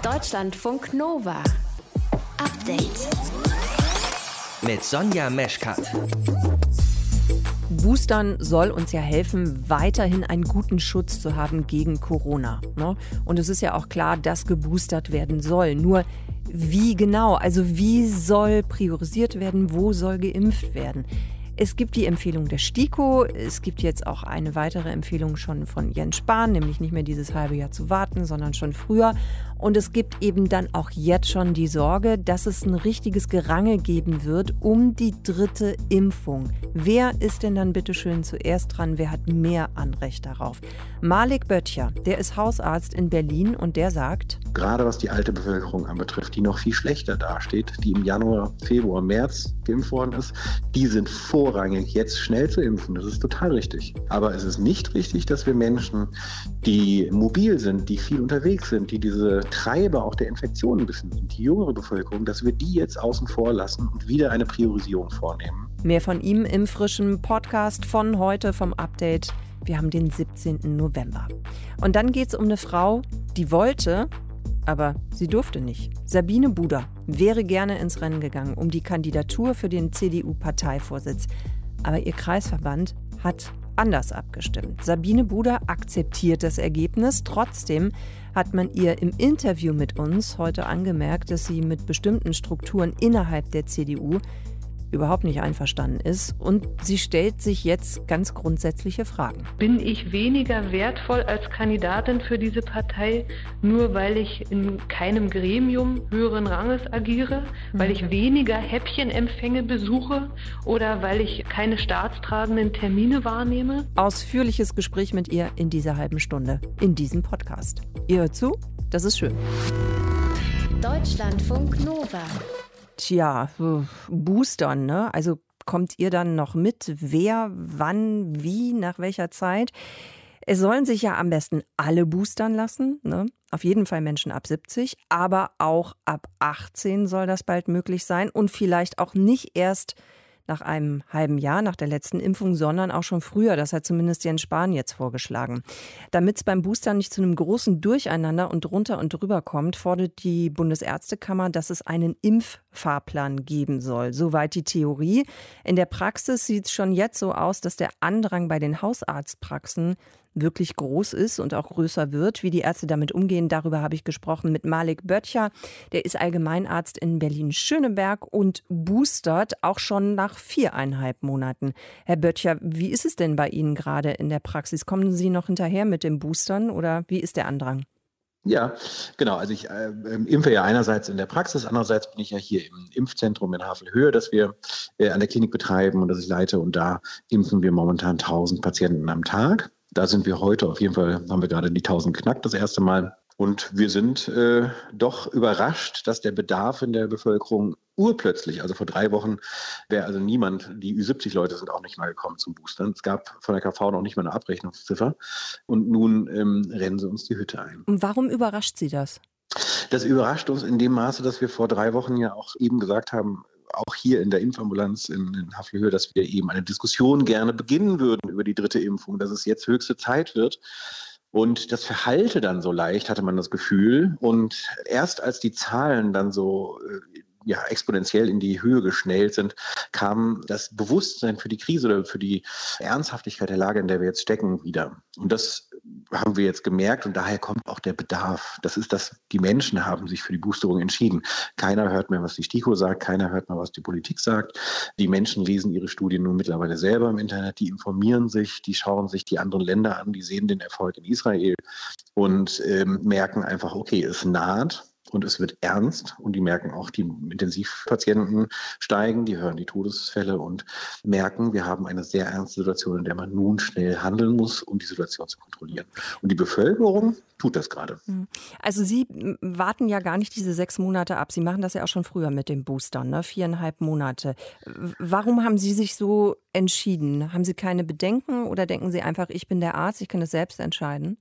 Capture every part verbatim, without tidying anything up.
Deutschlandfunk Nova. Update. Mit Sonja Meschkat. Boostern soll uns ja helfen, weiterhin einen guten Schutz zu haben gegen Corona. Ne? Und es ist ja auch klar, dass geboostert werden soll. Nur wie genau? Also wie soll priorisiert werden? Wo soll geimpft werden? Es gibt die Empfehlung der STIKO, es gibt jetzt auch eine weitere Empfehlung schon von Jens Spahn, nämlich nicht mehr dieses halbe Jahr zu warten, sondern schon früher. Und es gibt eben dann auch jetzt schon die Sorge, dass es ein richtiges Gerangel geben wird um die dritte Impfung. Wer ist denn dann bitte schön zuerst dran? Wer hat mehr Anrecht darauf? Malik Böttcher, der ist Hausarzt in Berlin und der sagt: Gerade was die alte Bevölkerung anbetrifft, die noch viel schlechter dasteht, die im Januar, Februar, März geimpft worden ist, die sind vorrangig jetzt schnell zu impfen. Das ist total richtig. Aber es ist nicht richtig, dass wir Menschen, die mobil sind, die viel unterwegs sind, die diese Treiber auch der Infektionen ein bisschen sind, die jüngere Bevölkerung, dass wir die jetzt außen vor lassen und wieder eine Priorisierung vornehmen. Mehr von ihm im frischen Podcast von heute vom Update. Wir haben den siebzehnten November. Und dann geht es um eine Frau, die wollte, aber sie durfte nicht. Sabine Buder wäre gerne ins Rennen gegangen um die Kandidatur für den C D U-Parteivorsitz. Aber ihr Kreisverband hat anders abgestimmt. Sabine Buder akzeptiert das Ergebnis. Trotzdem hat man ihr im Interview mit uns heute angemerkt, dass sie mit bestimmten Strukturen innerhalb der C D U überhaupt nicht einverstanden ist. Und sie stellt sich jetzt ganz grundsätzliche Fragen. Bin ich weniger wertvoll als Kandidatin für diese Partei, nur weil ich in keinem Gremium höheren Ranges agiere, mhm. weil ich weniger Häppchenempfänge besuche oder weil ich keine staatstragenden Termine wahrnehme? Ausführliches Gespräch mit ihr in dieser halben Stunde, in diesem Podcast. Ihr hört zu, das ist schön. Deutschlandfunk Nova. Tja, Boostern, ne? Also kommt ihr dann noch mit? Wer, wann, wie, nach welcher Zeit? Es sollen sich ja am besten alle boostern lassen, ne? Auf jeden Fall Menschen ab siebzig, aber auch ab achtzehn soll das bald möglich sein und vielleicht auch nicht erst nach einem halben Jahr, nach der letzten Impfung, sondern auch schon früher. Das hat zumindest Jens Spahn jetzt vorgeschlagen. Damit es beim Booster nicht zu einem großen Durcheinander und drunter und drüber kommt, fordert die Bundesärztekammer, dass es einen Impffahrplan geben soll. Soweit die Theorie. In der Praxis sieht es schon jetzt so aus, dass der Andrang bei den Hausarztpraxen wirklich groß ist und auch größer wird. Wie die Ärzte damit umgehen, darüber habe ich gesprochen mit Malik Böttcher. Der ist Allgemeinarzt in Berlin-Schöneberg und boostert auch schon nach viereinhalb Monaten. Herr Böttcher, wie ist es denn bei Ihnen gerade in der Praxis? Kommen Sie noch hinterher mit dem Boostern oder wie ist der Andrang? Ja, genau. Also ich äh, impfe ja einerseits in der Praxis, andererseits bin ich ja hier im Impfzentrum in Havelhöhe, das wir äh, an der Klinik betreiben und das ich leite. Und da impfen wir momentan tausend Patienten am Tag. Da sind wir heute auf jeden Fall, haben wir gerade die tausend knackt das erste Mal. Und wir sind äh, doch überrascht, dass der Bedarf in der Bevölkerung urplötzlich, also vor drei Wochen, wäre also niemand, die Ü siebzig Leute sind auch nicht mal gekommen zum Boostern. Es gab von der K V noch nicht mal eine Abrechnungsziffer. Und nun ähm, rennen sie uns die Hütte ein. Und warum überrascht Sie das? Das überrascht uns in dem Maße, dass wir vor drei Wochen ja auch eben gesagt haben, auch hier in der Impfambulanz in, in Havelhöhe, dass wir eben eine Diskussion gerne beginnen würden über die dritte Impfung, dass es jetzt höchste Zeit wird. Und das verhallte dann so leicht, hatte man das Gefühl. Und erst als die Zahlen dann so äh, ja, exponentiell in die Höhe geschnellt sind, kam das Bewusstsein für die Krise oder für die Ernsthaftigkeit der Lage, in der wir jetzt stecken, wieder. Und das haben wir jetzt gemerkt und daher kommt auch der Bedarf. Das ist das, die Menschen haben sich für die Boosterung entschieden. Keiner hört mehr, was die STIKO sagt, keiner hört mehr, was die Politik sagt. Die Menschen lesen ihre Studien nun mittlerweile selber im Internet, die informieren sich, die schauen sich die anderen Länder an, die sehen den Erfolg in Israel und ähm, merken einfach, okay, es naht. Und es wird ernst und die merken auch, die Intensivpatienten steigen, die hören die Todesfälle und merken, wir haben eine sehr ernste Situation, in der man nun schnell handeln muss, um die Situation zu kontrollieren. Und die Bevölkerung tut das gerade. Also Sie warten ja gar nicht diese sechs Monate ab. Sie machen das ja auch schon früher mit dem Boostern, ne? Viereinhalb Monate. Warum haben Sie sich so entschieden? Haben Sie keine Bedenken oder denken Sie einfach, ich bin der Arzt, ich kann das selbst entscheiden?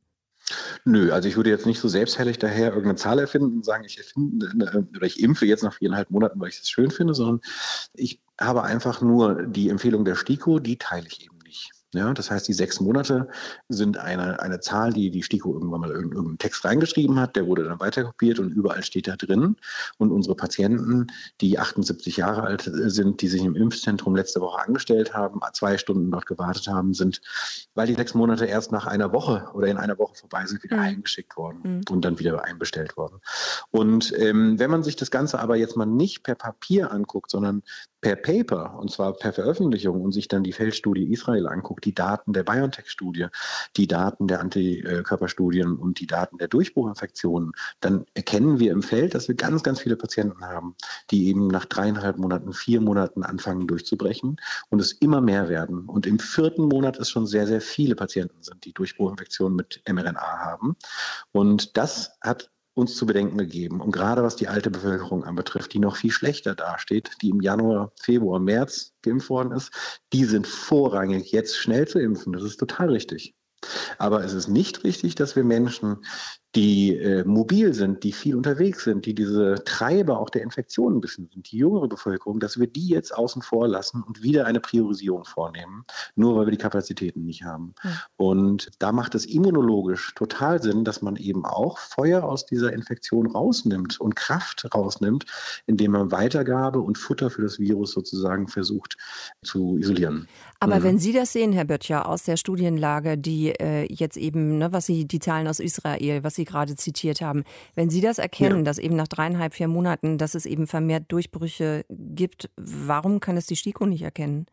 Nö, also ich würde jetzt nicht so selbstherrlich daher irgendeine Zahl erfinden und sagen, ich erfinde oder ich impfe jetzt nach viereinhalb Monaten, weil ich es schön finde, sondern ich habe einfach nur die Empfehlung der STIKO, die teile ich eben nicht. Ja, das heißt, die sechs Monate sind eine, eine Zahl, die die STIKO irgendwann mal in irgendeinen Text reingeschrieben hat. Der wurde dann weiterkopiert und überall steht da drin. Und unsere Patienten, die achtundsiebzig Jahre alt sind, die sich im Impfzentrum letzte Woche angestellt haben, zwei Stunden dort gewartet haben, sind, weil die sechs Monate erst nach einer Woche oder in einer Woche vorbei sind, wieder mhm. eingeschickt worden mhm. und dann wieder einbestellt worden. Und ähm, wenn man sich das Ganze aber jetzt mal nicht per Papier anguckt, sondern per Paper, und zwar per Veröffentlichung, und sich dann die Feldstudie Israel anguckt, die Daten der BioNTech-Studie, die Daten der Antikörperstudien und die Daten der Durchbruchinfektionen, dann erkennen wir im Feld, dass wir ganz, ganz viele Patienten haben, die eben nach dreieinhalb Monaten, vier Monaten anfangen durchzubrechen und es immer mehr werden. Und im vierten Monat es schon sehr, sehr viele Patienten sind, die Durchbruchinfektionen mit mRNA haben. Und das hat uns zu bedenken gegeben. Und gerade was die alte Bevölkerung anbetrifft, die noch viel schlechter dasteht, die im Januar, Februar, März geimpft worden ist, die sind vorrangig jetzt schnell zu impfen. Das ist total richtig. Aber es ist nicht richtig, dass wir Menschen, die äh, mobil sind, die viel unterwegs sind, die diese Treiber auch der Infektionen ein bisschen sind, die jüngere Bevölkerung, dass wir die jetzt außen vor lassen und wieder eine Priorisierung vornehmen, nur weil wir die Kapazitäten nicht haben. Mhm. Und da macht es immunologisch total Sinn, dass man eben auch Feuer aus dieser Infektion rausnimmt und Kraft rausnimmt, indem man Weitergabe und Futter für das Virus sozusagen versucht zu isolieren. Aber mhm. wenn Sie das sehen, Herr Böttcher, aus der Studienlage, die äh, jetzt eben, ne, was Sie, die Zahlen aus Israel, was Sie gerade zitiert haben, wenn Sie das erkennen, ja. dass eben nach dreieinhalb, vier Monaten, dass es eben vermehrt Durchbrüche gibt, warum kann es die STIKO nicht erkennen?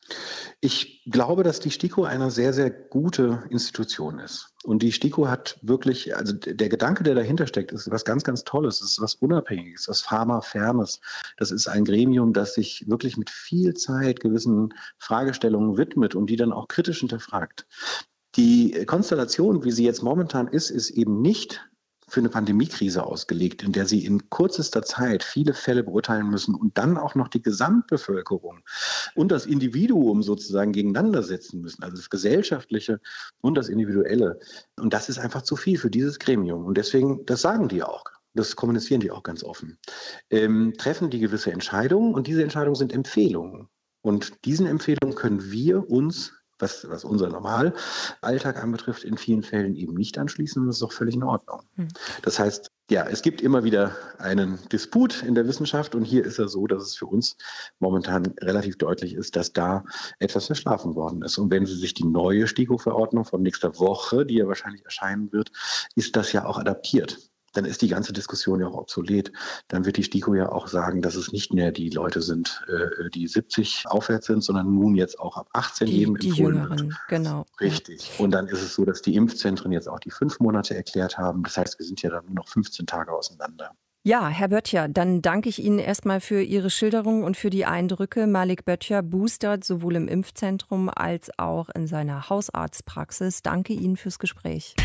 Ich glaube, dass die STIKO eine sehr, sehr gute Institution ist. Und die STIKO hat wirklich, also der Gedanke, der dahinter steckt, ist was ganz, ganz Tolles. Es ist was Unabhängiges, was Pharma-Fernes. Das ist ein Gremium, das sich wirklich mit viel Zeit gewissen Fragestellungen widmet und die dann auch kritisch hinterfragt. Die Konstellation, wie sie jetzt momentan ist, ist eben nicht für eine Pandemiekrise ausgelegt, in der sie in kürzester Zeit viele Fälle beurteilen müssen und dann auch noch die Gesamtbevölkerung und das Individuum sozusagen gegeneinander setzen müssen, also das Gesellschaftliche und das Individuelle. Und das ist einfach zu viel für dieses Gremium. Und deswegen, das sagen die auch. Das kommunizieren die auch ganz offen. Ähm, treffen die gewisse Entscheidungen und diese Entscheidungen sind Empfehlungen. Und diesen Empfehlungen können wir uns Was, was unser Normalalltag anbetrifft, in vielen Fällen eben nicht anschließen. Und das ist auch völlig in Ordnung. Hm. Das heißt, ja, es gibt immer wieder einen Disput in der Wissenschaft. Und hier ist es so, dass es für uns momentan relativ deutlich ist, dass da etwas verschlafen worden ist. Und wenn Sie sich die neue STIKO-Verordnung von nächster Woche, die ja wahrscheinlich erscheinen wird, ist das ja auch adaptiert. Dann ist die ganze Diskussion ja auch obsolet. Dann wird die STIKO ja auch sagen, dass es nicht mehr die Leute sind, die siebzig aufwärts sind, sondern nun jetzt auch ab achtzehn die, jedem die empfohlen Jüngeren, wird. Genau. Richtig. Und dann ist es so, dass die Impfzentren jetzt auch die fünf Monate erklärt haben. Das heißt, wir sind ja dann nur noch fünfzehn Tage auseinander. Ja, Herr Böttcher, dann danke ich Ihnen erstmal für Ihre Schilderung und für die Eindrücke. Malik Böttcher boostert sowohl im Impfzentrum als auch in seiner Hausarztpraxis. Danke Ihnen fürs Gespräch.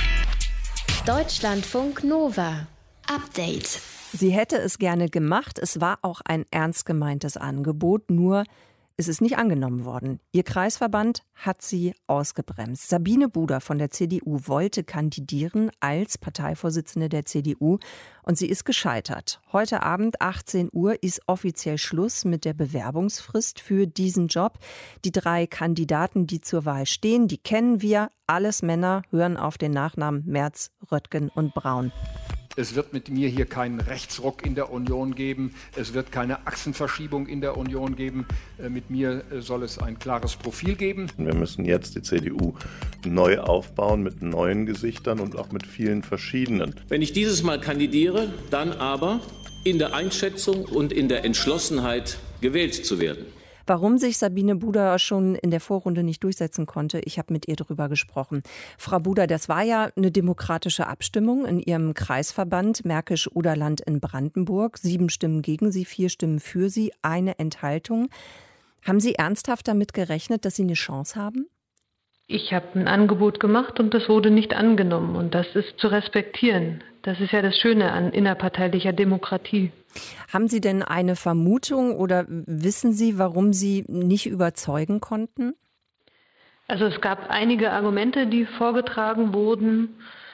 Deutschlandfunk Nova. Update. Sie hätte es gerne gemacht. Es war auch ein ernst gemeintes Angebot, nur es ist nicht angenommen worden. Ihr Kreisverband hat sie ausgebremst. Sabine Buder von der C D U wollte kandidieren als Parteivorsitzende der C D U und sie ist gescheitert. Heute Abend achtzehn Uhr ist offiziell Schluss mit der Bewerbungsfrist für diesen Job. Die drei Kandidaten, die zur Wahl stehen, die kennen wir. Alles Männer, hören auf den Nachnamen Merz, Röttgen und Braun. Es wird mit mir hier keinen Rechtsruck in der Union geben. Es wird keine Achsenverschiebung in der Union geben. Mit mir soll es ein klares Profil geben. Wir müssen jetzt die C D U neu aufbauen mit neuen Gesichtern und auch mit vielen verschiedenen. Wenn ich dieses Mal kandidiere, dann aber in der Einschätzung und in der Entschlossenheit gewählt zu werden. Warum sich Sabine Buder schon in der Vorrunde nicht durchsetzen konnte, ich habe mit ihr darüber gesprochen. Frau Buder, das war ja eine demokratische Abstimmung in Ihrem Kreisverband Märkisch-Oderland in Brandenburg. Sieben Stimmen gegen Sie, vier Stimmen für Sie, eine Enthaltung. Haben Sie ernsthaft damit gerechnet, dass Sie eine Chance haben? Ich habe ein Angebot gemacht und das wurde nicht angenommen. Und das ist zu respektieren. Das ist ja das Schöne an innerparteilicher Demokratie. Haben Sie denn eine Vermutung oder wissen Sie, warum Sie nicht überzeugen konnten? Also es gab einige Argumente, die vorgetragen wurden.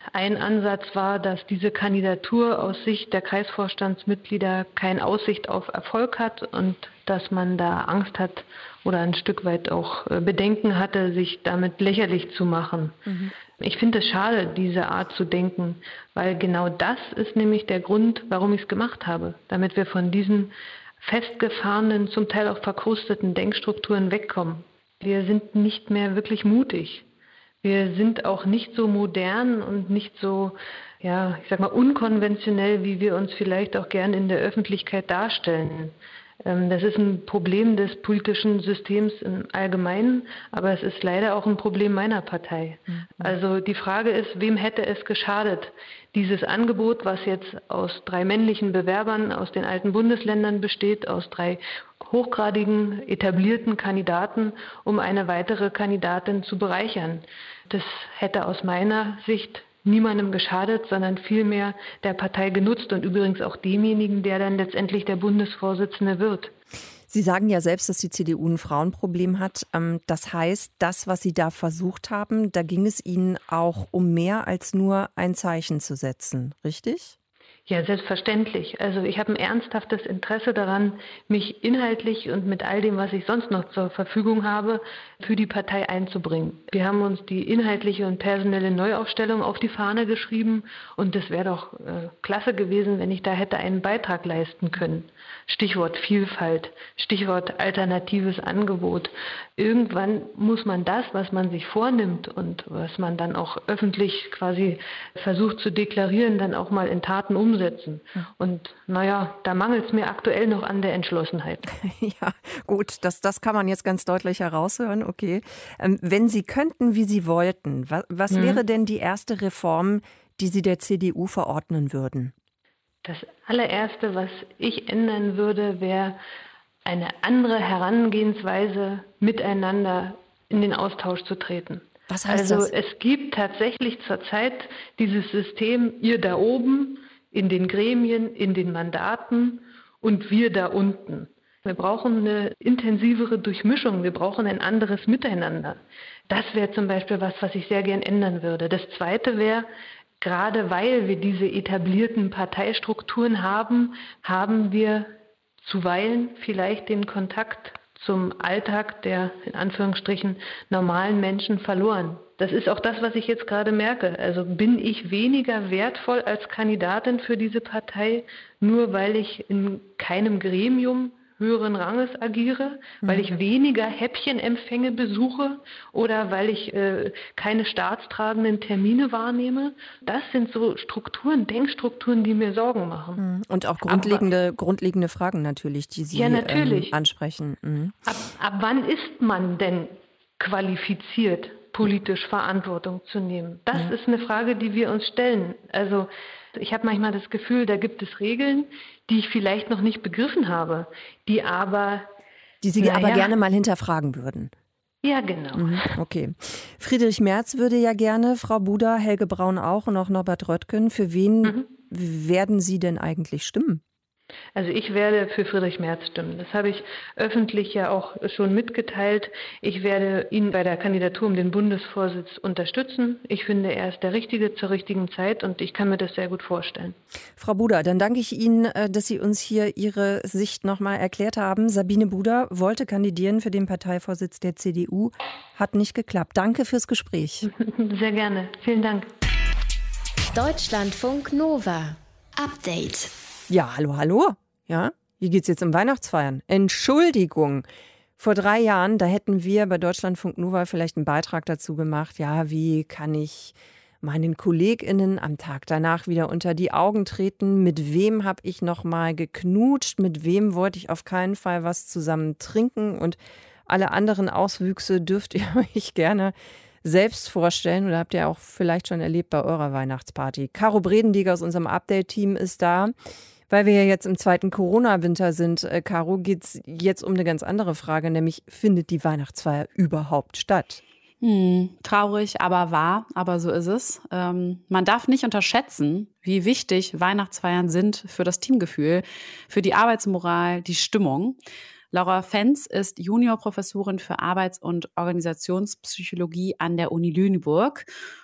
Ein Ansatz war, dass diese Kandidatur aus Sicht der Kreisvorstandsmitglieder keine Aussicht auf Erfolg hat und dass man da Angst hat oder ein Stück weit auch Bedenken hatte, sich damit lächerlich zu machen. Mhm. Ich finde es schade, diese Art zu denken, weil genau das ist nämlich der Grund, warum ich es gemacht habe, damit wir von diesen festgefahrenen, zum Teil auch verkrusteten Denkstrukturen wegkommen. Wir sind nicht mehr wirklich mutig. Wir sind auch nicht so modern und nicht so, ja, ich sag mal, unkonventionell, wie wir uns vielleicht auch gern in der Öffentlichkeit darstellen. Das ist ein Problem des politischen Systems im Allgemeinen, aber es ist leider auch ein Problem meiner Partei. Also die Frage ist, wem hätte es geschadet, dieses Angebot, was jetzt aus drei männlichen Bewerbern aus den alten Bundesländern besteht, aus drei hochgradigen, etablierten Kandidaten, um eine weitere Kandidatin zu bereichern. Das hätte aus meiner Sicht niemandem geschadet, sondern vielmehr der Partei genutzt und übrigens auch demjenigen, der dann letztendlich der Bundesvorsitzende wird. Sie sagen ja selbst, dass die C D U ein Frauenproblem hat. Das heißt, das, was Sie da versucht haben, da ging es Ihnen auch um mehr als nur ein Zeichen zu setzen, richtig? Ja, selbstverständlich. Also ich habe ein ernsthaftes Interesse daran, mich inhaltlich und mit all dem, was ich sonst noch zur Verfügung habe, für die Partei einzubringen. Wir haben uns die inhaltliche und personelle Neuaufstellung auf die Fahne geschrieben und es wäre doch äh, klasse gewesen, wenn ich da hätte einen Beitrag leisten können. Stichwort Vielfalt, Stichwort alternatives Angebot. Irgendwann muss man das, was man sich vornimmt und was man dann auch öffentlich quasi versucht zu deklarieren, dann auch mal in Taten umsetzen. Und naja, da mangelt es mir aktuell noch an der Entschlossenheit. Ja, gut, das, das kann man jetzt ganz deutlich heraushören, okay. Ähm, wenn Sie könnten, wie Sie wollten, was, was mhm. wäre denn die erste Reform, die Sie der C D U verordnen würden? Das allererste, was ich ändern würde, wäre eine andere Herangehensweise, miteinander in den Austausch zu treten. Was heißt also das? Es gibt tatsächlich zurzeit dieses System, ihr da oben, in den Gremien, in den Mandaten und wir da unten. Wir brauchen eine intensivere Durchmischung, wir brauchen ein anderes Miteinander. Das wäre zum Beispiel was, was ich sehr gern ändern würde. Das Zweite wäre, gerade weil wir diese etablierten Parteistrukturen haben, haben wir zuweilen vielleicht den Kontakt zum Alltag der, in Anführungsstrichen, normalen Menschen verloren. Das ist auch das, was ich jetzt gerade merke. Also bin ich weniger wertvoll als Kandidatin für diese Partei, nur weil ich in keinem Gremium höheren Ranges agiere, weil ich weniger Häppchenempfänge besuche oder weil ich äh, keine staatstragenden Termine wahrnehme. Das sind so Strukturen, Denkstrukturen, die mir Sorgen machen. Und auch grundlegende, Aber, grundlegende Fragen natürlich, die Sie ja, natürlich. Ähm, ansprechen. Mhm. Ab, ab wann ist man denn qualifiziert, politisch Verantwortung zu nehmen? Das ja. ist eine Frage, die wir uns stellen. Also ich habe manchmal das Gefühl, da gibt es Regeln, die ich vielleicht noch nicht begriffen habe, die aber... Die Sie aber ja, gerne mal hinterfragen würden. Ja, genau. Mhm, okay. Friedrich Merz würde ja gerne, Frau Buda, Helge Braun auch und auch Norbert Röttgen. Für wen mhm. werden Sie denn eigentlich stimmen? Also ich werde für Friedrich Merz stimmen. Das habe ich öffentlich ja auch schon mitgeteilt. Ich werde ihn bei der Kandidatur um den Bundesvorsitz unterstützen. Ich finde, er ist der Richtige zur richtigen Zeit und ich kann mir das sehr gut vorstellen. Frau Buda, dann danke ich Ihnen, dass Sie uns hier Ihre Sicht nochmal erklärt haben. Sabine Buda wollte kandidieren für den Parteivorsitz der C D U. Hat nicht geklappt. Danke fürs Gespräch. Sehr gerne. Vielen Dank. Deutschlandfunk Nova. Update. Ja, hallo, hallo. Ja, wie geht's jetzt um Weihnachtsfeiern? Entschuldigung. Vor drei Jahren, da hätten wir bei Deutschlandfunk Nova vielleicht einen Beitrag dazu gemacht. Ja, wie kann ich meinen KollegInnen am Tag danach wieder unter die Augen treten? Mit wem habe ich noch mal geknutscht? Mit wem wollte ich auf keinen Fall was zusammen trinken? Und alle anderen Auswüchse dürft ihr euch gerne selbst vorstellen oder habt ihr auch vielleicht schon erlebt bei eurer Weihnachtsparty. Caro Bredendieger aus unserem Update-Team ist da. Weil wir ja jetzt im zweiten Corona-Winter sind, äh, Caro, geht es jetzt um eine ganz andere Frage, nämlich findet die Weihnachtsfeier überhaupt statt? Hm, traurig, aber wahr, aber so ist es. Ähm, man darf nicht unterschätzen, wie wichtig Weihnachtsfeiern sind für das Teamgefühl, für die Arbeitsmoral, die Stimmung. Laura Fenz ist Juniorprofessorin für Arbeits- und Organisationspsychologie an der Uni Lüneburg.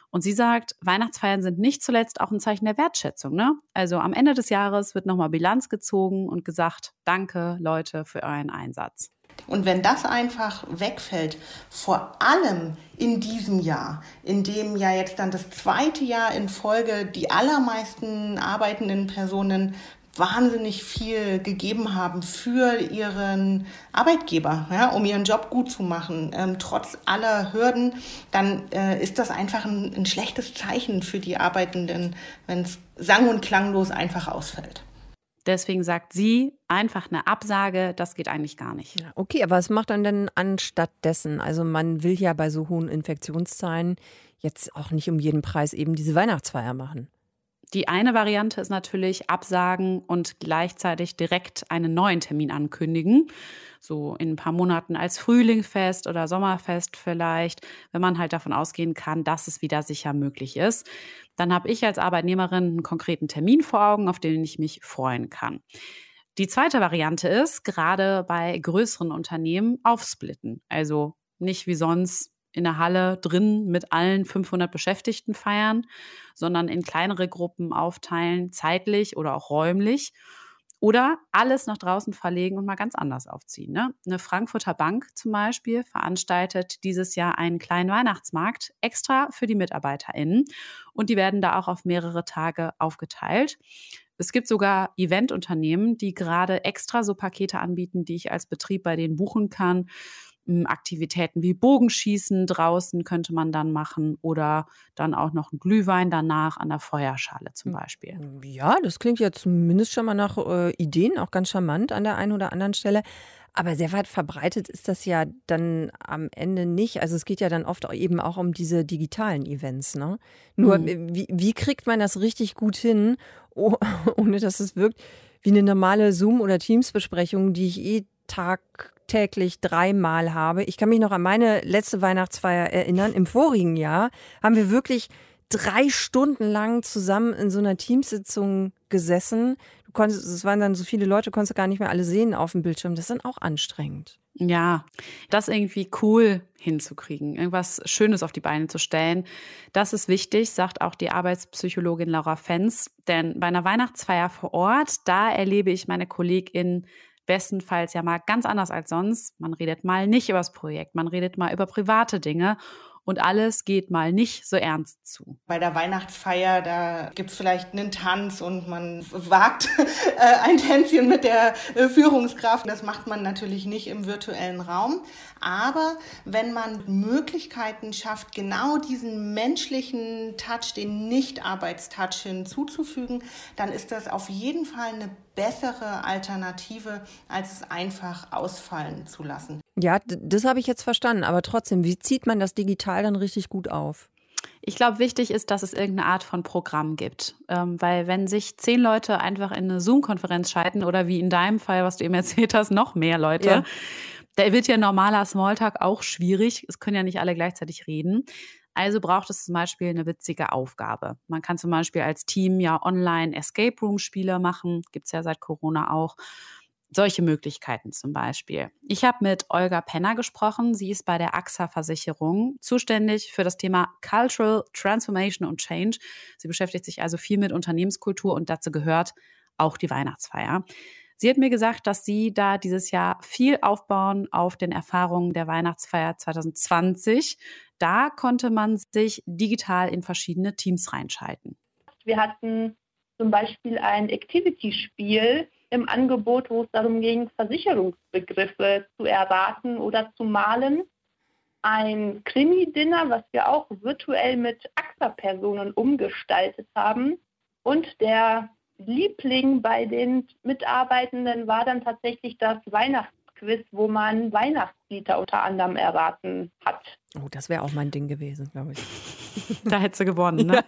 Und sie sagt, Weihnachtsfeiern sind nicht zuletzt auch ein Zeichen der Wertschätzung, ne? Also am Ende des Jahres wird nochmal Bilanz gezogen und gesagt, danke Leute für euren Einsatz. Und wenn das einfach wegfällt, vor allem in diesem Jahr, in dem ja jetzt dann das zweite Jahr in Folge die allermeisten arbeitenden Personen wahnsinnig viel gegeben haben für ihren Arbeitgeber, ja, um ihren Job gut zu machen, ähm, trotz aller Hürden, dann äh, ist das einfach ein, ein schlechtes Zeichen für die Arbeitenden, wenn es sang- und klanglos einfach ausfällt. Deswegen sagt sie, einfach eine Absage, das geht eigentlich gar nicht. Ja, okay, aber was macht man denn anstatt dessen? Also man will ja bei so hohen Infektionszahlen jetzt auch nicht um jeden Preis eben diese Weihnachtsfeier machen. Die eine Variante ist natürlich absagen und gleichzeitig direkt einen neuen Termin ankündigen. So in ein paar Monaten als Frühlingsfest oder Sommerfest vielleicht, wenn man halt davon ausgehen kann, dass es wieder sicher möglich ist. Dann habe ich als Arbeitnehmerin einen konkreten Termin vor Augen, auf den ich mich freuen kann. Die zweite Variante ist, gerade bei größeren Unternehmen aufsplitten. Also nicht wie sonst in der Halle drin mit allen fünfhundert Beschäftigten feiern, sondern in kleinere Gruppen aufteilen, zeitlich oder auch räumlich. Oder alles nach draußen verlegen und mal ganz anders aufziehen. Ne? Eine Frankfurter Bank zum Beispiel veranstaltet dieses Jahr einen kleinen Weihnachtsmarkt extra für die MitarbeiterInnen. Und die werden da auch auf mehrere Tage aufgeteilt. Es gibt sogar Eventunternehmen, die gerade extra so Pakete anbieten, die ich als Betrieb bei denen buchen kann. Aktivitäten wie Bogenschießen draußen könnte man dann machen oder dann auch noch einen Glühwein danach an der Feuerschale zum Beispiel. Ja, das klingt ja zumindest schon mal nach äh, Ideen, auch ganz charmant an der einen oder anderen Stelle. Aber sehr weit verbreitet ist das ja dann am Ende nicht. Also es geht ja dann oft eben auch um diese digitalen Events, ne? Nur mhm. wie, wie kriegt man das richtig gut hin, oh, ohne dass es wirkt wie eine normale Zoom- oder Teams-Besprechung, die ich eh tagtäglich dreimal habe. Ich kann mich noch an meine letzte Weihnachtsfeier erinnern. Im vorigen Jahr haben wir wirklich drei Stunden lang zusammen in so einer Teamsitzung gesessen. Du konntest, es waren dann so viele Leute, konntest du gar nicht mehr alle sehen auf dem Bildschirm. Das ist dann auch anstrengend. Ja, das irgendwie cool hinzukriegen, irgendwas Schönes auf die Beine zu stellen. Das ist wichtig, sagt auch die Arbeitspsychologin Laura Fenz. Denn bei einer Weihnachtsfeier vor Ort, da erlebe ich meine KollegInnen bestenfalls ja mal ganz anders als sonst. Man redet mal nicht über das Projekt, man redet mal über private Dinge und alles geht mal nicht so ernst zu. Bei der Weihnachtsfeier, da gibt es vielleicht einen Tanz und man wagt äh, ein Tänzchen mit der äh, Führungskraft. Das macht man natürlich nicht im virtuellen Raum. Aber wenn man Möglichkeiten schafft, genau diesen menschlichen Touch, den Nicht-Arbeitstouch hinzuzufügen, dann ist das auf jeden Fall eine bessere Alternative, als es einfach ausfallen zu lassen. Ja, das habe ich jetzt verstanden. Aber trotzdem, wie zieht man das digital dann richtig gut auf? Ich glaube, wichtig ist, dass es irgendeine Art von Programm gibt. Ähm, weil wenn sich zehn Leute einfach in eine Zoom-Konferenz schalten oder wie in deinem Fall, was du eben erzählt hast, noch mehr Leute, ja. Da wird ja normaler Smalltalk auch schwierig. Es können ja nicht alle gleichzeitig reden. Also braucht es zum Beispiel eine witzige Aufgabe. Man kann zum Beispiel als Team ja online Escape Room Spiele machen. Gibt es ja seit Corona auch. Solche Möglichkeiten zum Beispiel. Ich habe mit Olga Penner gesprochen. Sie ist bei der A X A Versicherung zuständig für das Thema Cultural Transformation und Change. Sie beschäftigt sich also viel mit Unternehmenskultur und dazu gehört auch die Weihnachtsfeier. Sie hat mir gesagt, dass sie da dieses Jahr viel aufbauen auf den Erfahrungen der Weihnachtsfeier zwanzig zwanzig. Da konnte man sich digital in verschiedene Teams reinschalten. Wir hatten zum Beispiel ein Activity-Spiel im Angebot, wo es darum ging, Versicherungsbegriffe zu erraten oder zu malen. Ein Krimi-Dinner, was wir auch virtuell mit A X A-Personen umgestaltet haben. Und der Liebling bei den Mitarbeitenden war dann tatsächlich das Weihnachtsquiz, wo man Weihnachtslieder unter anderem erraten hat. Oh, das wäre auch mein Ding gewesen, glaube ich. Da hätte sie gewonnen, ne?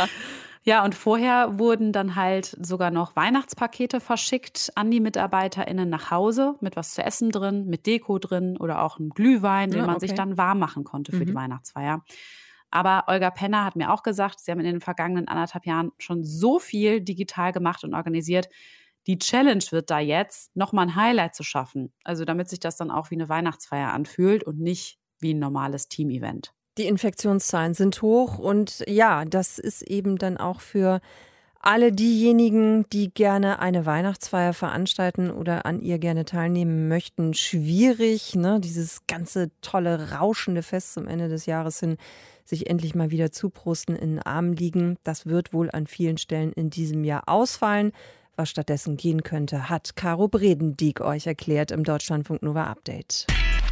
Ja, und vorher wurden dann halt sogar noch Weihnachtspakete verschickt an die MitarbeiterInnen nach Hause mit was zu essen drin, mit Deko drin oder auch einem Glühwein, den Ja, man okay. sich dann warm machen konnte für Mhm. die Weihnachtsfeier. Aber Olga Penner hat mir auch gesagt, sie haben in den vergangenen anderthalb Jahren schon so viel digital gemacht und organisiert. Die Challenge wird da jetzt, nochmal ein Highlight zu schaffen. Also damit sich das dann auch wie eine Weihnachtsfeier anfühlt und nicht wie ein normales Team-Event. Die Infektionszahlen sind hoch und ja, das ist eben dann auch für alle diejenigen, die gerne eine Weihnachtsfeier veranstalten oder an ihr gerne teilnehmen möchten, schwierig, ne? Dieses ganze tolle, rauschende Fest zum Ende des Jahres hin, sich endlich mal wieder zuprosten, in den Armen liegen. Das wird wohl an vielen Stellen in diesem Jahr ausfallen. Was stattdessen gehen könnte, hat Caro Bredendieck euch erklärt im Deutschlandfunk Nova Update.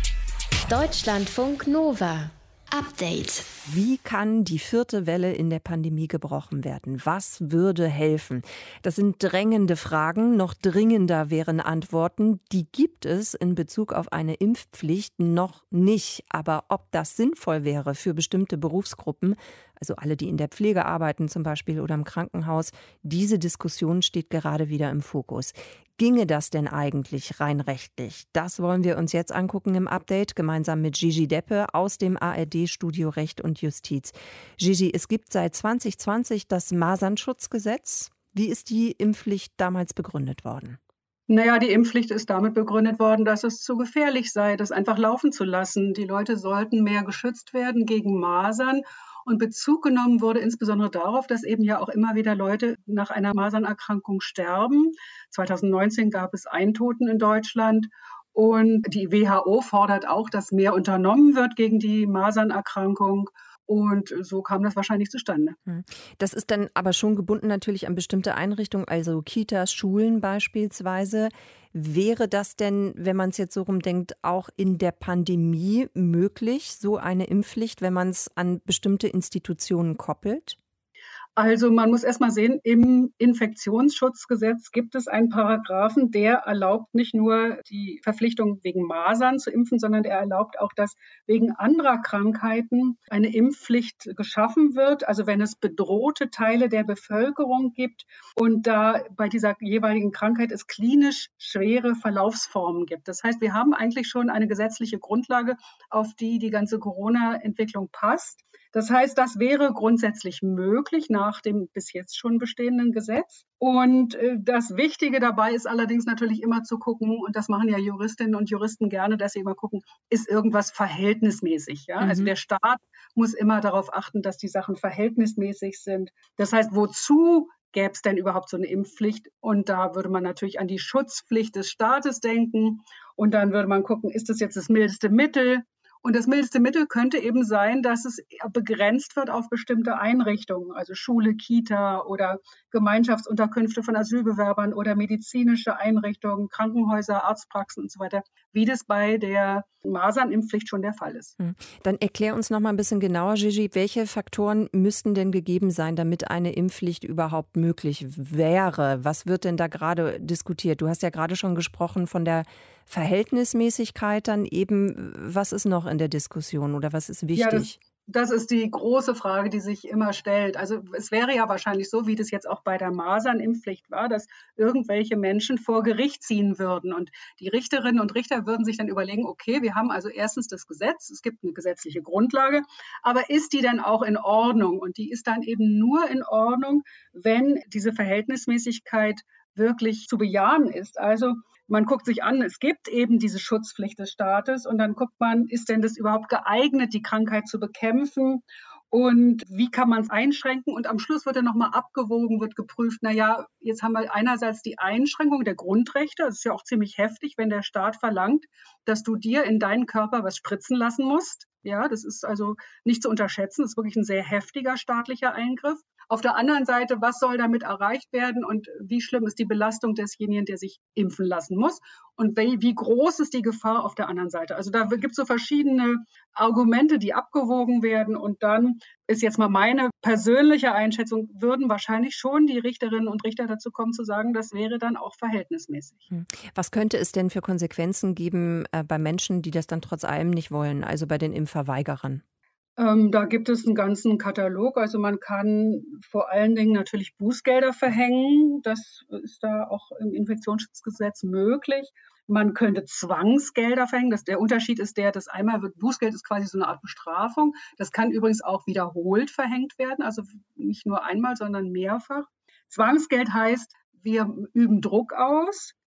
Deutschlandfunk Nova Update. Wie kann die vierte Welle in der Pandemie gebrochen werden? Was würde helfen? Das sind drängende Fragen. Noch dringender wären Antworten. Die gibt es in Bezug auf eine Impfpflicht noch nicht. Aber ob das sinnvoll wäre für bestimmte Berufsgruppen, also alle, die in der Pflege arbeiten zum Beispiel oder im Krankenhaus, diese Diskussion steht gerade wieder im Fokus. Ginge das denn eigentlich rein rechtlich? Das wollen wir uns jetzt angucken im Update, gemeinsam mit Gigi Deppe aus dem A R D-Studio Recht und Justiz. Gigi, es gibt seit zwanzig zwanzig das Masernschutzgesetz. Wie ist die Impfpflicht damals begründet worden? Naja, die Impfpflicht ist damit begründet worden, dass es zu gefährlich sei, das einfach laufen zu lassen. Die Leute sollten mehr geschützt werden gegen Masern. Und Bezug genommen wurde insbesondere darauf, dass eben ja auch immer wieder Leute nach einer Masernerkrankung sterben. zwanzig neunzehn gab es einen Toten in Deutschland. Und die W H O fordert auch, dass mehr unternommen wird gegen die Masernerkrankung. Und so kam das wahrscheinlich zustande. Das ist dann aber schon gebunden natürlich an bestimmte Einrichtungen, also Kitas, Schulen beispielsweise. Wäre das denn, wenn man es jetzt so rumdenkt, auch in der Pandemie möglich, so eine Impfpflicht, wenn man es an bestimmte Institutionen koppelt? Also man muss erst mal sehen, im Infektionsschutzgesetz gibt es einen Paragraphen, der erlaubt nicht nur die Verpflichtung wegen Masern zu impfen, sondern der erlaubt auch, dass wegen anderer Krankheiten eine Impfpflicht geschaffen wird. Also wenn es bedrohte Teile der Bevölkerung gibt und da bei dieser jeweiligen Krankheit es klinisch schwere Verlaufsformen gibt. Das heißt, wir haben eigentlich schon eine gesetzliche Grundlage, auf die die ganze Corona-Entwicklung passt. Das heißt, das wäre grundsätzlich möglich nach dem bis jetzt schon bestehenden Gesetz. Und äh, das Wichtige dabei ist allerdings natürlich immer zu gucken, und das machen ja Juristinnen und Juristen gerne, dass sie immer gucken, ist irgendwas verhältnismäßig. Ja? Mhm. Also der Staat muss immer darauf achten, dass die Sachen verhältnismäßig sind. Das heißt, wozu gäbe es denn überhaupt so eine Impfpflicht? Und da würde man natürlich an die Schutzpflicht des Staates denken. Und dann würde man gucken, ist das jetzt das mildeste Mittel? Und das mildeste Mittel könnte eben sein, dass es begrenzt wird auf bestimmte Einrichtungen, also Schule, Kita oder Gemeinschaftsunterkünfte von Asylbewerbern oder medizinische Einrichtungen, Krankenhäuser, Arztpraxen und so weiter, wie das bei der Masernimpfpflicht schon der Fall ist. Dann erklär uns noch mal ein bisschen genauer, Gigi, welche Faktoren müssten denn gegeben sein, damit eine Impfpflicht überhaupt möglich wäre? Was wird denn da gerade diskutiert? Du hast ja gerade schon gesprochen von der Verhältnismäßigkeit dann eben. Was ist noch in der Diskussion oder was ist wichtig? Ja, das, das ist die große Frage, die sich immer stellt. Also es wäre ja wahrscheinlich so, wie das jetzt auch bei der Masernimpfpflicht war, dass irgendwelche Menschen vor Gericht ziehen würden. Und die Richterinnen und Richter würden sich dann überlegen, okay, wir haben also erstens das Gesetz, es gibt eine gesetzliche Grundlage, aber ist die dann auch in Ordnung? Und die ist dann eben nur in Ordnung, wenn diese Verhältnismäßigkeit wirklich zu bejahen ist. Also man guckt sich an, es gibt eben diese Schutzpflicht des Staates und dann guckt man, ist denn das überhaupt geeignet, die Krankheit zu bekämpfen und wie kann man es einschränken? Und am Schluss wird dann nochmal abgewogen, wird geprüft, naja, jetzt haben wir einerseits die Einschränkung der Grundrechte, das ist ja auch ziemlich heftig, wenn der Staat verlangt, dass du dir in deinen Körper was spritzen lassen musst. Ja, das ist also nicht zu unterschätzen, das ist wirklich ein sehr heftiger staatlicher Eingriff. Auf der anderen Seite, was soll damit erreicht werden und wie schlimm ist die Belastung desjenigen, der sich impfen lassen muss und wie, wie groß ist die Gefahr auf der anderen Seite? Also da gibt es so verschiedene Argumente, die abgewogen werden und dann ist jetzt mal meine persönliche Einschätzung, würden wahrscheinlich schon die Richterinnen und Richter dazu kommen zu sagen, das wäre dann auch verhältnismäßig. Was könnte es denn für Konsequenzen geben äh, bei Menschen, die das dann trotz allem nicht wollen, also bei den Impfverweigerern? Ähm, da gibt es einen ganzen Katalog. Also man kann vor allen Dingen natürlich Bußgelder verhängen. Das ist da auch im Infektionsschutzgesetz möglich. Man könnte Zwangsgelder verhängen. Das, der Unterschied ist der, dass einmal wird Bußgeld ist quasi so eine Art Bestrafung. Das kann übrigens auch wiederholt verhängt werden, also nicht nur einmal, sondern mehrfach. Zwangsgeld heißt, wir üben Druck aus.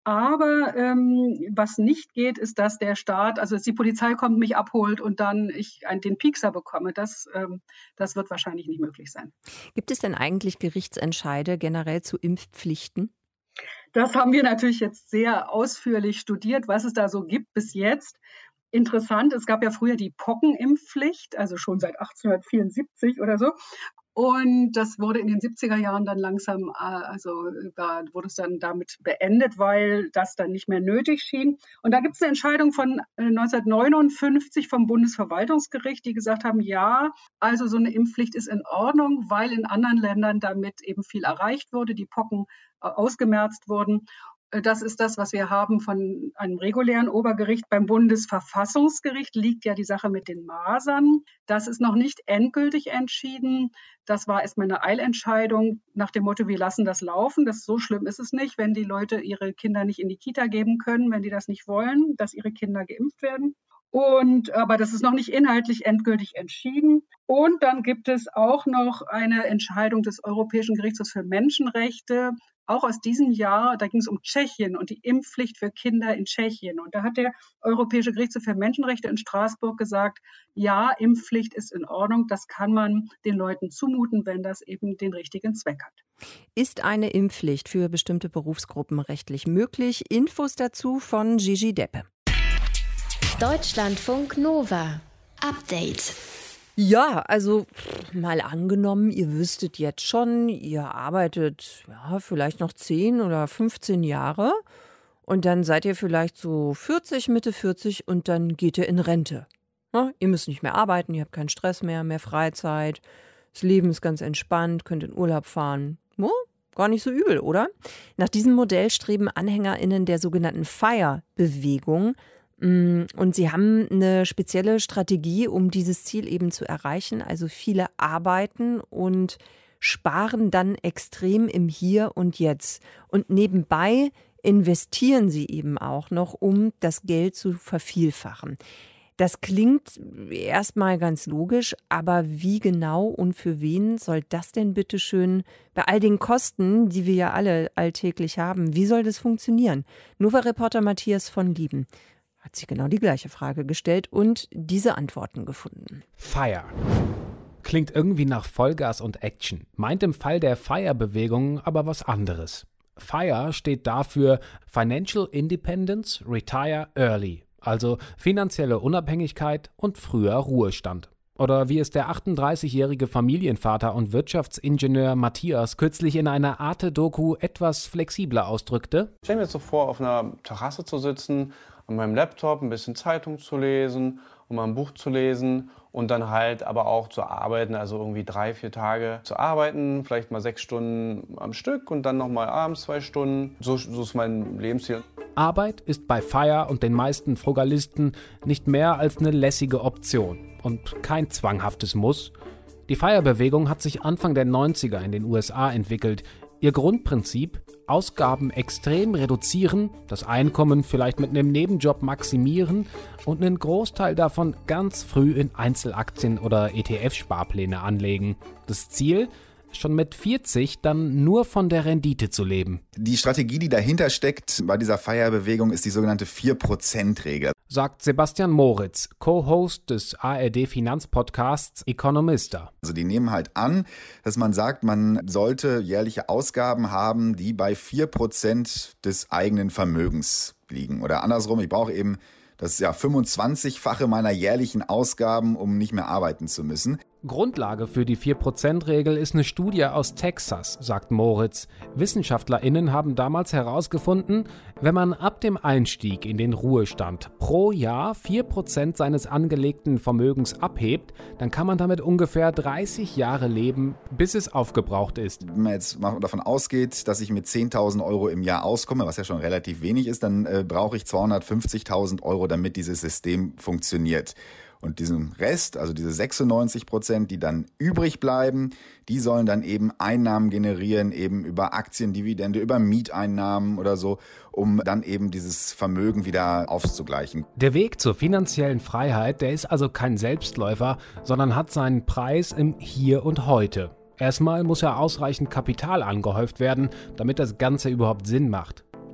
Aber ähm, was nicht geht, ist, dass der Staat, also dass die Polizei kommt, mich abholt und dann ich einen, den Piekser bekomme. Das, ähm, das wird wahrscheinlich nicht möglich sein. Gibt es denn eigentlich Gerichtsentscheide generell zu Impfpflichten? Das haben wir natürlich jetzt sehr ausführlich studiert, was es da so gibt bis jetzt. Interessant, es gab ja früher die Pockenimpfpflicht, also schon seit achtzehnhundertvierundsiebzig oder so. Und das wurde in den siebziger Jahren dann langsam, also da wurde es dann damit beendet, weil das dann nicht mehr nötig schien. Und da gibt es eine Entscheidung von neunzehnhundertneunundfünfzig vom Bundesverwaltungsgericht, die gesagt haben, ja, also so eine Impfpflicht ist in Ordnung, weil in anderen Ländern damit eben viel erreicht wurde, die Pocken ausgemerzt wurden. Das ist das, was wir haben von einem regulären Obergericht. Beim Bundesverfassungsgericht liegt ja die Sache mit den Masern. Das ist noch nicht endgültig entschieden. Das war erstmal eine Eilentscheidung nach dem Motto, wir lassen das laufen. Das, so schlimm ist es nicht, wenn die Leute ihre Kinder nicht in die Kita geben können, wenn die das nicht wollen, dass ihre Kinder geimpft werden. Und, aber das ist noch nicht inhaltlich endgültig entschieden. Und dann gibt es auch noch eine Entscheidung des Europäischen Gerichtshofs für Menschenrechte, auch aus diesem Jahr. Da ging es um Tschechien und die Impfpflicht für Kinder in Tschechien. Und da hat der Europäische Gerichtshof für Menschenrechte in Straßburg gesagt, ja, Impfpflicht ist in Ordnung. Das kann man den Leuten zumuten, wenn das eben den richtigen Zweck hat. Ist eine Impfpflicht für bestimmte Berufsgruppen rechtlich möglich? Infos dazu von Gigi Deppe. Deutschlandfunk Nova. Update. Ja, also mal angenommen, ihr wüsstet jetzt schon, ihr arbeitet ja, vielleicht noch zehn oder fünfzehn Jahre und dann seid ihr vielleicht so vierzig, Mitte vierzig und dann geht ihr in Rente. Ja, ihr müsst nicht mehr arbeiten, ihr habt keinen Stress mehr, mehr Freizeit, das Leben ist ganz entspannt, könnt in Urlaub fahren. Ja, gar nicht so übel, oder? Nach diesem Modell streben AnhängerInnen der sogenannten FIRE-Bewegung. Und sie haben eine spezielle Strategie, um dieses Ziel eben zu erreichen. Also viele arbeiten und sparen dann extrem im Hier und Jetzt. Und nebenbei investieren sie eben auch noch, um das Geld zu vervielfachen. Das klingt erstmal ganz logisch, aber wie genau und für wen soll das denn bitte schön bei all den Kosten, die wir ja alle alltäglich haben, wie soll das funktionieren? Nova-Reporter Matthias von Lieben hat sich genau die gleiche Frage gestellt und diese Antworten gefunden. FIRE. Klingt irgendwie nach Vollgas und Action, meint im Fall der FIRE-Bewegung aber was anderes. FIRE steht dafür Financial Independence, Retire Early, also finanzielle Unabhängigkeit und früher Ruhestand. Oder wie es der achtunddreißigjährige Familienvater und Wirtschaftsingenieur Matthias kürzlich in einer Arte-Doku etwas flexibler ausdrückte. Ich stelle mir jetzt so vor, auf einer Terrasse zu sitzen, an meinem Laptop ein bisschen Zeitung zu lesen und mal ein Buch zu lesen und dann halt aber auch zu arbeiten, also irgendwie drei, vier Tage zu arbeiten, vielleicht mal sechs Stunden am Stück und dann nochmal abends zwei Stunden. So, so ist mein Lebensziel. Arbeit ist bei FIRE und den meisten Frugalisten nicht mehr als eine lässige Option und kein zwanghaftes Muss. Die FIRE-Bewegung hat sich Anfang der neunziger in den U S A entwickelt. Ihr Grundprinzip: Ausgaben extrem reduzieren, das Einkommen vielleicht mit einem Nebenjob maximieren und einen Großteil davon ganz früh in Einzelaktien oder E T F-Sparpläne anlegen. Das Ziel: schon mit vierzig dann nur von der Rendite zu leben. Die Strategie, die dahinter steckt bei dieser FIRE-Bewegung, ist die sogenannte vier Prozent Regel. Sagt Sebastian Moritz, Co-Host des A R D-Finanzpodcasts Economista. Also die nehmen halt an, dass man sagt, man sollte jährliche Ausgaben haben, die bei vier Prozent des eigenen Vermögens liegen. Oder andersrum, ich brauche eben das ja fünfundzwanzigfache meiner jährlichen Ausgaben, um nicht mehr arbeiten zu müssen. Grundlage für die vier Prozent Regel ist eine Studie aus Texas, sagt Moritz. WissenschaftlerInnen haben damals herausgefunden, wenn man ab dem Einstieg in den Ruhestand pro Jahr vier Prozent seines angelegten Vermögens abhebt, dann kann man damit ungefähr dreißig Jahre leben, bis es aufgebraucht ist. Wenn man jetzt mal davon ausgeht, dass ich mit zehntausend Euro im Jahr auskomme, was ja schon relativ wenig ist, dann äh, brauche ich zweihundertfünfzigtausend Euro, damit dieses System funktioniert. Und diesen Rest, also diese sechsundneunzig Prozent, die dann übrig bleiben, die sollen dann eben Einnahmen generieren, eben über Aktiendividende, über Mieteinnahmen oder so, um dann eben dieses Vermögen wieder auszugleichen. Der Weg zur finanziellen Freiheit, der ist also kein Selbstläufer, sondern hat seinen Preis im Hier und Heute. Erstmal muss ja ausreichend Kapital angehäuft werden, damit das Ganze überhaupt Sinn macht.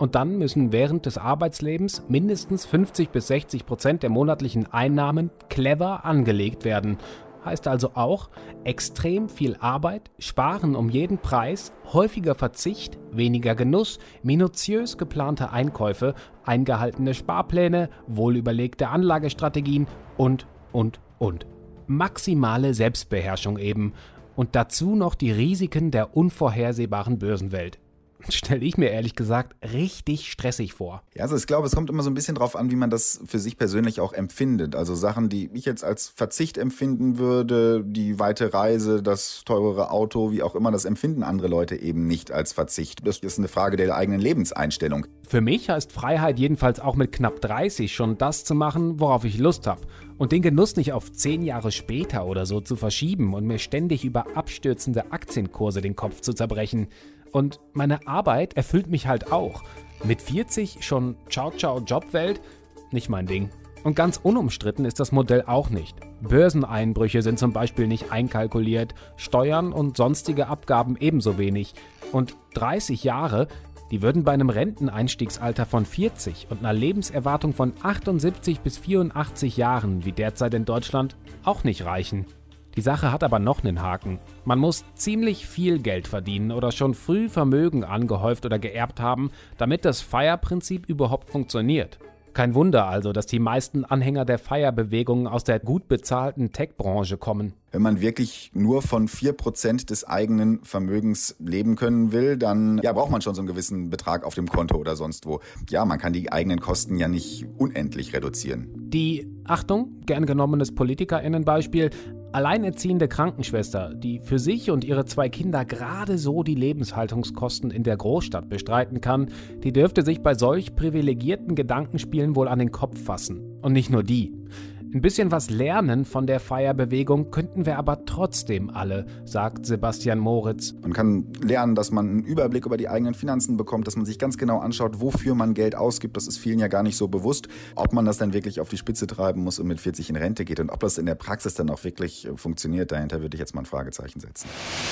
Und dann müssen während des Arbeitslebens mindestens fünfzig bis sechzig Prozent der monatlichen Einnahmen clever angelegt werden. Heißt also auch, extrem viel Arbeit, sparen um jeden Preis, häufiger Verzicht, weniger Genuss, minutiös geplante Einkäufe, eingehaltene Sparpläne, wohlüberlegte Anlagestrategien und, und, und. Maximale Selbstbeherrschung eben. Und dazu noch die Risiken der unvorhersehbaren Börsenwelt. Stelle ich mir ehrlich gesagt richtig stressig vor. Ja, also ich glaube, es kommt immer so ein bisschen drauf an, wie man das für sich persönlich auch empfindet. Also Sachen, die ich jetzt als Verzicht empfinden würde, die weite Reise, das teurere Auto, wie auch immer, das empfinden andere Leute eben nicht als Verzicht. Das ist eine Frage der eigenen Lebenseinstellung. Für mich heißt Freiheit jedenfalls auch mit knapp dreißig schon das zu machen, worauf ich Lust habe. Und den Genuss nicht auf zehn Jahre später oder so zu verschieben und mir ständig über abstürzende Aktienkurse den Kopf zu zerbrechen. Und meine Arbeit erfüllt mich halt auch. Mit vierzig schon Ciao Ciao Jobwelt? Nicht mein Ding. Und ganz unumstritten ist das Modell auch nicht. Börseneinbrüche sind zum Beispiel nicht einkalkuliert, Steuern und sonstige Abgaben ebenso wenig. Und dreißig Jahre, die würden bei einem Renteneinstiegsalter von vierzig und einer Lebenserwartung von achtundsiebzig bis vierundachtzig Jahren, wie derzeit in Deutschland, auch nicht reichen. Die Sache hat aber noch einen Haken. Man muss ziemlich viel Geld verdienen oder schon früh Vermögen angehäuft oder geerbt haben, damit das F I R E-Prinzip überhaupt funktioniert. Kein Wunder also, dass die meisten Anhänger der F I R E-Bewegung aus der gut bezahlten Tech-Branche kommen. Wenn man wirklich nur von vier Prozent des eigenen Vermögens leben können will, dann ja, braucht man schon so einen gewissen Betrag auf dem Konto oder sonst wo. Ja, man kann die eigenen Kosten ja nicht unendlich reduzieren. Die, Achtung, gern genommenes PolitikerInnen-Beispiel, alleinerziehende Krankenschwester, die für sich und ihre zwei Kinder gerade so die Lebenshaltungskosten in der Großstadt bestreiten kann, die dürfte sich bei solch privilegierten Gedankenspielen wohl an den Kopf fassen. Und nicht nur die. Ein bisschen was lernen von der F I R E-Bewegung könnten wir aber trotzdem alle, sagt Sebastian Moritz. Man kann lernen, dass man einen Überblick über die eigenen Finanzen bekommt, dass man sich ganz genau anschaut, wofür man Geld ausgibt. Das ist vielen ja gar nicht so bewusst, ob man das dann wirklich auf die Spitze treiben muss und mit vierzig in Rente geht. Und ob das in der Praxis dann auch wirklich funktioniert, dahinter würde ich jetzt mal ein Fragezeichen setzen.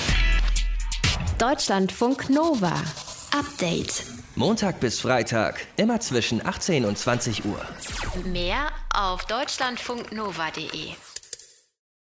Deutschlandfunk Nova. Update. Montag bis Freitag, immer zwischen achtzehn und zwanzig Uhr. Mehr auf deutschlandfunknova punkt de.